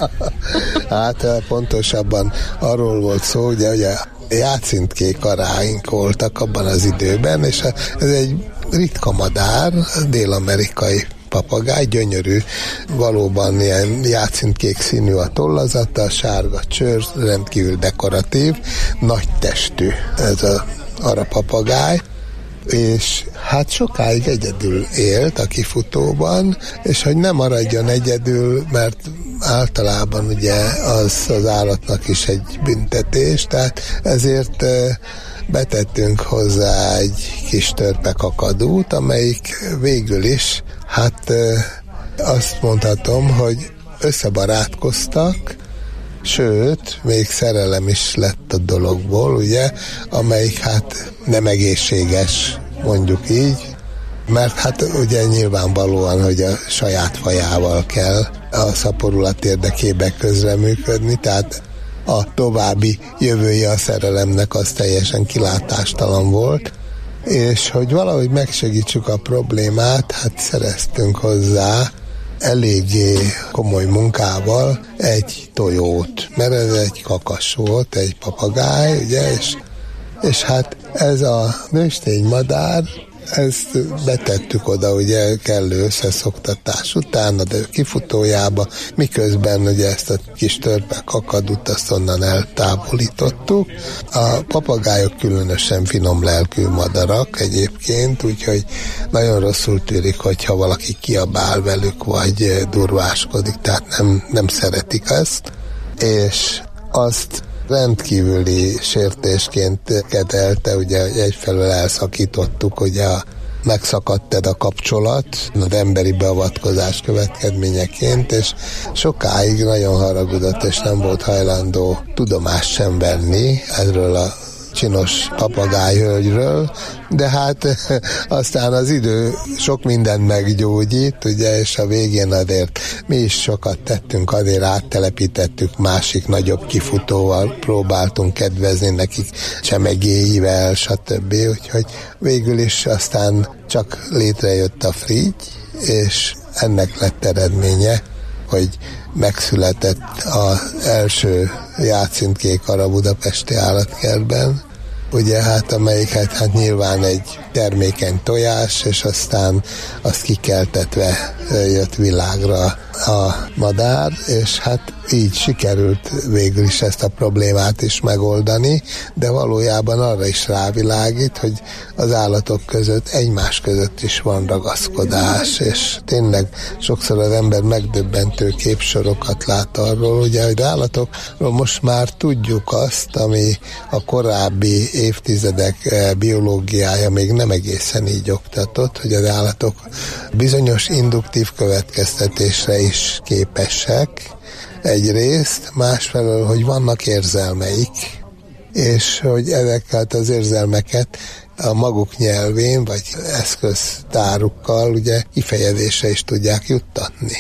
Hát pontosabban arról volt szó, ugye, ugye játszintkék aráink voltak abban az időben, és ez egy ritka madár, dél-amerikai papagáj, gyönyörű, valóban ilyen játszintkék színű a tollazata, sárga csőr, rendkívül dekoratív, nagy testű ez a arapapagáj, és hát sokáig egyedül élt a kifutóban, és hogy nem maradjon egyedül, mert általában ugye az az állatnak is egy büntetés, tehát ezért betettünk hozzá egy kis törpekakadót, amelyik végül is, hát azt mondhatom, hogy összebarátkoztak, sőt, még szerelem is lett a dologból, ugye, amelyik hát nem egészséges, mondjuk így, mert hát ugye nyilvánvalóan, hogy a saját fajával kell a szaporulat érdekébe közreműködni, tehát a további jövője a szerelemnek az teljesen kilátástalan volt, és hogy valahogy megsegítsük a problémát, hát szereztünk hozzá eléggé komoly munkával egy tojót, mert ez egy kakas volt, egy papagáj, ugye, és, és hát ez a nősténymadár, ezt betettük oda ugye kellő összeszoktatás után, de kifutójába, miközben ugye ezt a kis törpe kakadut azt onnan eltávolítottuk. A papagájok különösen finom lelkű madarak egyébként, úgyhogy nagyon rosszul tűrik, hogyha valaki kiabál velük, vagy durváskodik, tehát nem, nem szeretik ezt, és azt rendkívüli sértésként kezelte, ugye egyfelől elszakítottuk, ugye a, megszakadt a kapcsolat az emberi beavatkozás következményeként, és sokáig nagyon haragudott, és nem volt hajlandó tudomást sem venni erről a csinos papagájhölgyről, de hát aztán az idő sok mindent meggyógyít, ugye, és a végén azért mi is sokat tettünk, azért áttelepítettük, másik nagyobb kifutóval próbáltunk kedvezni nekik, csemegéivel, stb. Úgyhogy végül is aztán csak létrejött a Frigy, és ennek lett eredménye, hogy megszületett az első játszintkék a budapesti állatkertben, ugye hát amelyiket hát nyilván egy termékeny tojás, és aztán azt kikeltetve jött világra a madár, és hát így sikerült végül is ezt a problémát is megoldani, de valójában arra is rávilágít, hogy az állatok között, egymás között is van ragaszkodás, és tényleg sokszor az ember megdöbbentő képsorokat lát arról, ugye, hogy állatokról most már tudjuk azt, ami a korábbi évtizedek biológiája még nem egészen így oktatott, hogy az állatok bizonyos induktív következtetésre is képesek, egyrészt, másfelől, hogy vannak érzelmeik, és hogy ezeket az érzelmeket a maguk nyelvén, vagy eszköztárukkal ugye kifejezésre is tudják juttatni.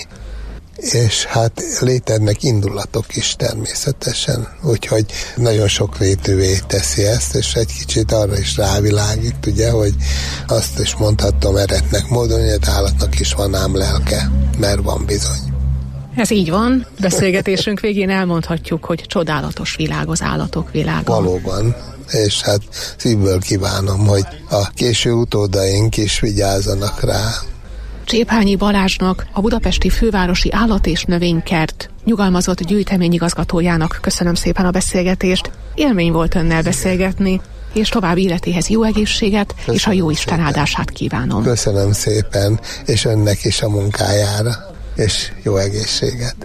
És hát léteznek indulatok is természetesen, úgyhogy nagyon sokrétűvé teszi ezt, és egy kicsit arra is rávilágít, ugye, hogy azt is mondhatom eretnek módon, hogy az állatnak is van ám lelke, mert van bizony. Ez így van. Beszélgetésünk végén elmondhatjuk, hogy csodálatos világ az állatok világa. Valóban, és hát szívből kívánom, hogy a késő utódaink is vigyázzanak rá. Cséphányi Balázsnak, a Budapesti Fővárosi Állat- és Növénykert nyugalmazott gyűjteményigazgatójának köszönöm szépen a beszélgetést. Élmény volt önnel beszélgetni, és további életéhez jó egészséget, köszönöm és a jó Isten szépen. Áldását kívánom. Köszönöm szépen, és önnek is a munkájára, és jó egészséget.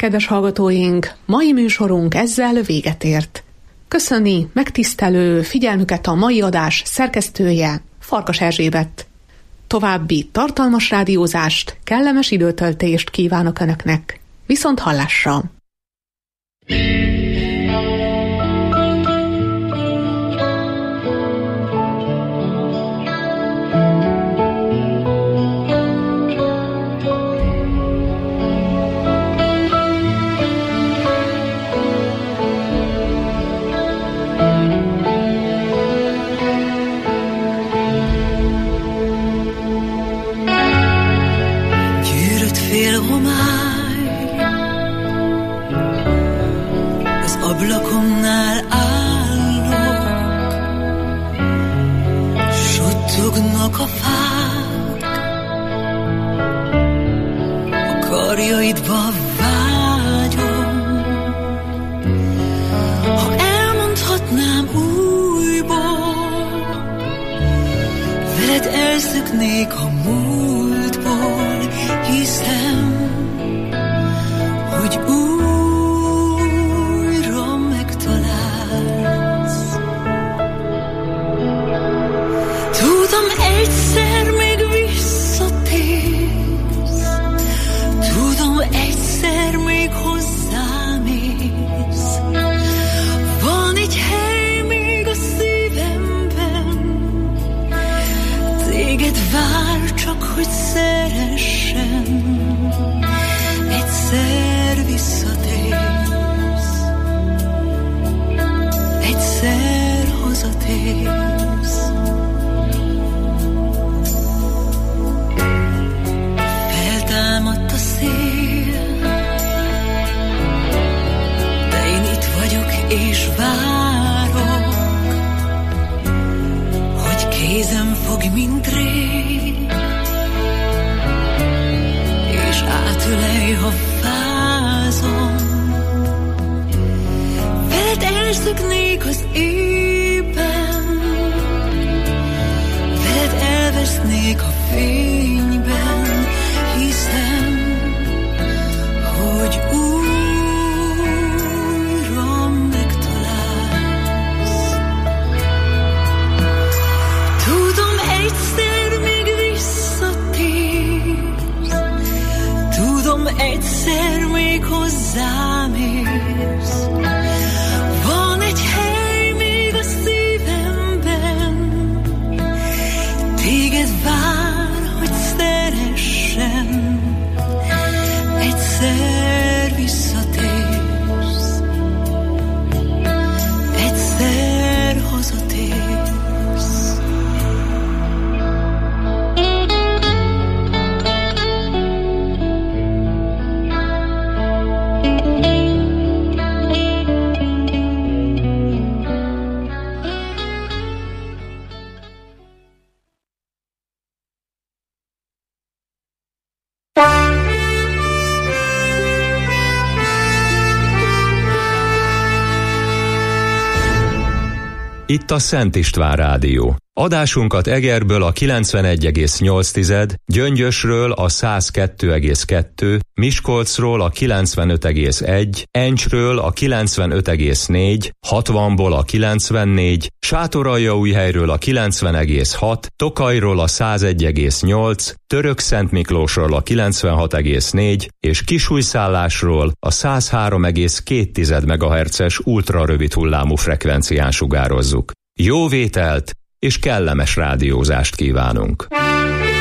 Kedves hallgatóink, mai műsorunk ezzel véget ért. Köszöni megtisztelő figyelmüket a mai adás szerkesztője, Farkas Erzsébet. További tartalmas rádiózást, kellemes időtöltést kívánok Önöknek. Viszont hallásra! Ablakomnál állok, suttognak a fák, a karjaidba vágyom. Ha elmondhatnám újból, veled elszöknék a múltból, hiszem, hogy úgy egyszer még visszatérsz, tudom, egyszer még hozzám érsz. Van egy hely még a szívemben, téged vár csak, hogy szeressen. Egyszer visszatérsz, egyszer hazatérsz. Támadt a szél, de én itt vagyok és várok, hogy kézem fog, mint rég, és átölelj, ha fázom. Veled elszöknék az ében, veled elvesznék a fényben, hiszem, hogy újra megtalálsz. Tudom, egyszer még visszatérsz, tudom, egyszer még hozzám érsz. Van egy hely még a szívemben, téged vár, hogy szeressen. Egyszer visszatérsz, egyszer hazatérsz. Itt a Szent István Rádió. Adásunkat Egerből a kilencvenegy egész nyolc, Gyöngyösről a száz kettő egész kettő, Miskolcról a kilencvenöt egész egy, Encsről a kilencvenöt egész négy, hatvanból a kilencvennégy, Sátoraljaújhelyről a kilencven egész hat, Tokajról a száz egy egész nyolc, Törökszentmiklósról a kilencvenhat egész négy és Kisújszállásról a száz három egész két megahertzes ultrarövid hullámú frekvencián sugározzuk. Jó vételt és kellemes rádiózást kívánunk!